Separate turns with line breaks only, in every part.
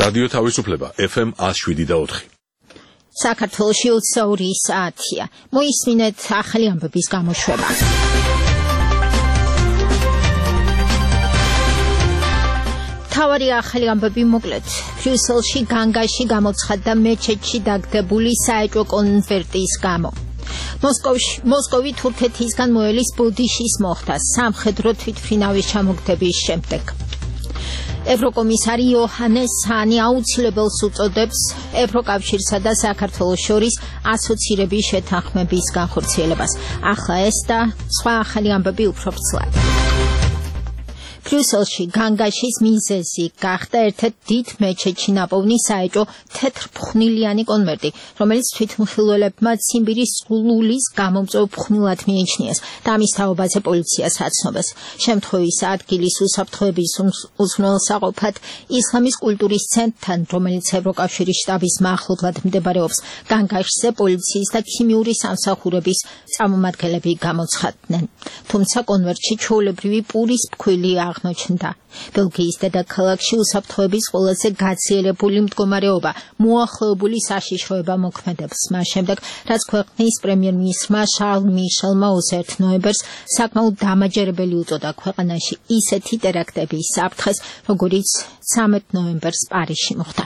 რადიო თავისუფლება FM 107.4.
საქართველოში 22 საათია. მოისმინეთ ახალი ამბების გამოშვება. თავარი ახალი ამბები მოკლედ. ბრიუსელში განგაში გამოცხადდა მეჩეთში დაგდებული საეჭვო კონვერტის გამო. მოსკოვი თურქეთისგან მოელის ბოდიშის მოხდა სამხედრო თვითმფრინავის ჩამოგდების შემდეგ. ევროკომისარი იოჰანეს ჰანი აუცილებელს უწოდებს ევროკავშირსა და საქართველოს შორის ასოცირების შეთანხმების განხორციელებას. ახლა ეს და სხვა ახალი ამბები უფრო ვრცლად. ბრიუსელში განგაშის მიზეზი გახდა ერთ-ერთ დიდ მეჩეთში ნაპოვნი საეჭვო თეთრფხვნილიანი კონვერტი, რომელიც თვითმხილველებმა ციმბირის ლულის გამომწვევ ფხვნილად მიიჩნიეს და ამის თაობაზე პოლიციას აცნობას. შემთხვევის ადგილის უსაფრთხოების უზრუნველსაყოფად ისლამის კულტურის ცენტრთან, რომელიც ევროკავშირის შტაბის მახლობლად მდებარეობს, განგაშზე პოლიციის და ქიმიური სამსახურების წარმომადგენლები გამოცხადდნენ. თუმცა კონვერტში ჩვეულებრივი პურის ფქვილი აღმოჩნდა. ბელგიის დედაქალაქში უსაფრთხოების ყველაზე გაძლიერებული მდგომარეობა მოახლოებული საშიშროება მოქმედებს. მას შემდეგ, რაც ქვეყნის პრემიერ-მინისტრმა შარლ მიშელმა 21 ნოემბერს საკმაოდ დამაჯერებელი უწოდა ქვეყანაში ისეთი ტერაქტების საფრთხეს, როგორიც 13 ნოემბერს პარიზში მოხდა.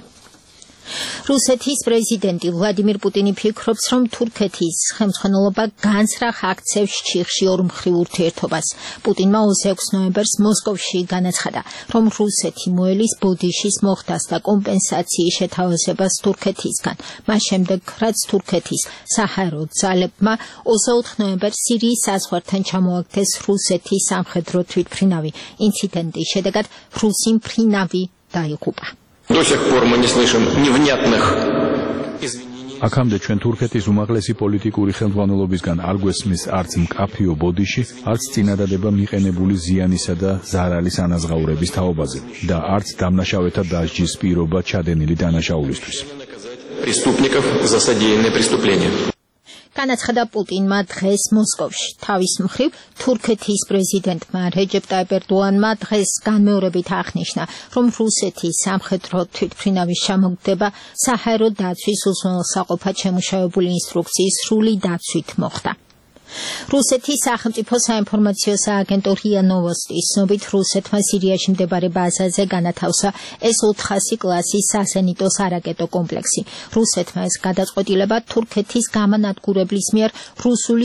რუსეთის პრეზიდენტი ვლადიმირ პუტინი ფიქრობს, რომ თურქეთის ხელმძღვანელობა განცრახ აქცევს ჩიხში ორმხრივ ურთიერთობას. პუტინმა 26 ნოემბერს მოსკოვში განაცხადა, რომ რუსეთი მოელის ბოდიშის მოხდას და კომპენსაციის შეთავაზებას თურქეთისგან. მას შემდეგ, რაც თურქეთის საჰაერო ძალებმა 24 ნოემბერს სირიის საზღვართან ჩამოაგდეს რუსეთის სამხედრო თვითმფრინავი. ინციდენტის შედეგად რუსი მფრინავი დაიღუპა.
До сих пор мы не слышим невнятных извинений.
აქამდე ჩვენ თურქეთის უმაღლესი პოლიტიკური ხელმძღვანელობისგან არ გვესმის არც მკაფიო ბოდიში, არც წინადადება მიყენებული ზიანისა და ზარალის ანაზღაურების თაობაზე და არც დამნაშავეთა დასჯის პირობა ჩადენილი დანაშაულისთვის.
Преступников за содеянные преступления.
განაცხადა პუტინმა დღეს მოსკოვში. თავის მხრივ თურქეთის პრეზიდენტმა რეჯეპ ტაიპ ერდოანმა დღეს განმეორებით აღნიშნა, რომ რუსეთის სამხედრო თვითმფრინავის ჩამოგდება საჰაერო დაცვის უზრუნველსაყოფად შემუშავებული ინსტრუქციის სრული დაცვით მოხდა. რუსეთის სახელმწიფო საინფორმაციო სააგენტო რია ნოვოსტის ცნობით, რუსეთმა სირიაში მდებარე ბაზაზე განათავსა S-400 კლასის საზენიტო სარაკეტო კომპლექსი. რუსეთმა ეს გადაწყვეტილება თურქეთის გამანადგურებლის მიერ რუსული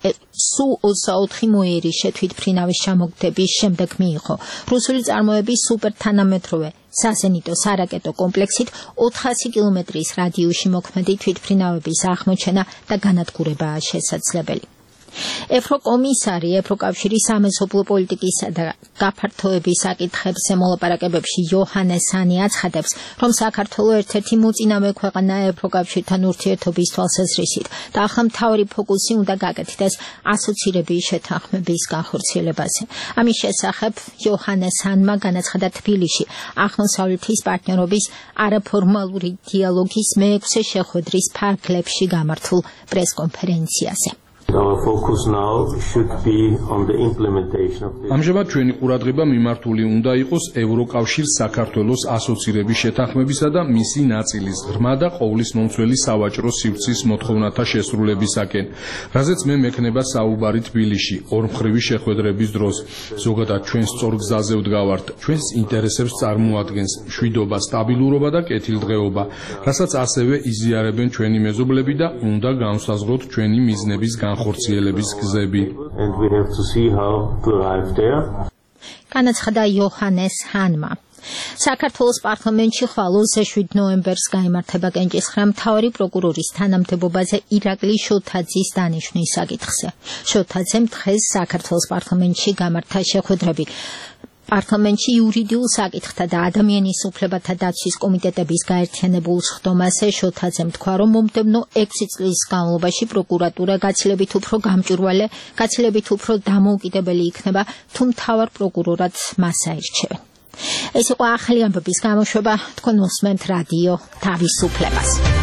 Su-24 მოერის თვითმფრინავის ჩამოგდების შემდეგ მიიღო. რუსული წარმოების სუპერთანამედროვე საზენიტო სარაკეტო კომპლექსით 400 კილომეტრის რადიუსში მოქმედი თვითმფრინავების აღმოჩენა და განადგურებაა შესაძლებელი. ევროკომისარი ევროკავშირის სამეზობლო პოლიტიკისა და გაფართოების საკითხებზე მოლაპარაკებებში იოჰანეს ჰანი აცხადებს, რომ საქართველო ერთ-ერთი მოწინავე ქვეყანაა ევროკავშირთან ურთიერთობის თვალსაზრისით და ახლა მთავარი ფოკუსი უნდა გაკეთდეს ასოცირების შეთანხმების განხორციელებაზე. ამის შესახებ იოჰანეს ჰანმა განაცხადა თბილისში აღმოსავლეთის პარტნიორობის არაფორმალური დიალოგის მე-6 შეხვედრის ფარგლებში გამართულ პრესკონფერენციაზე.
ამჟამად ჩვენი ყურადღება მიმართული უნდა იყოს ევროკავშირს საქართველოს ასოცირების შეთანხმებისა და მისი ნაწილის ღრმა და ყოვლისმომცველი სავაჭრო სივრცის მოთხოვნათა შესრულებისაკენ, რაზეც მე მექნება საუბარი თბილისში ორმხრივი შეხვედრების დროს. ზოგადად ჩვენ სწორ გზაზე ვდგავართ, ჩვენს ინტერესებს წარმოადგენს მშვიდობა, სტაბილურობა და კეთილდღეობა, რასაც ასევე იზიარებენ ჩვენი მეზობლები და უნდა განსაზღვროთ ჩვენი მიზნების განხორციელების გზები.
განაცხადა იოჰანეს ჰანმა. საქართველოს პარლამენტში ხვალ 27 ნოემბერს გაიმართება კენჭისხრა მთავარი პროკურორის თანამდებობაზე ირაკლი შოთაძის დანიშვნის საკითხზე. შოთაძემ დღეს საქართველოს პარლამენტში გამართა შეხვედრები პარლამენტში იურიდიულ საკითხთა და ადამიანის უფლებათა დაცვის კომიტეტების გაერთიანებულ სხდომაზე შოთაძემ თქვა, რომ მომდევნო 6 წლის განმავლობაში პროკურატურა გაცილებით უფრო გამჭვირვალე, გაცილებით უფრო დამოუკიდებელი იქნება, თუ მთავარ პროკურორად მას აირჩევენ. ეს იყო ახალი ამბების გამოშვება, თქვენ უსმენთ რადიო თავისუფლებას.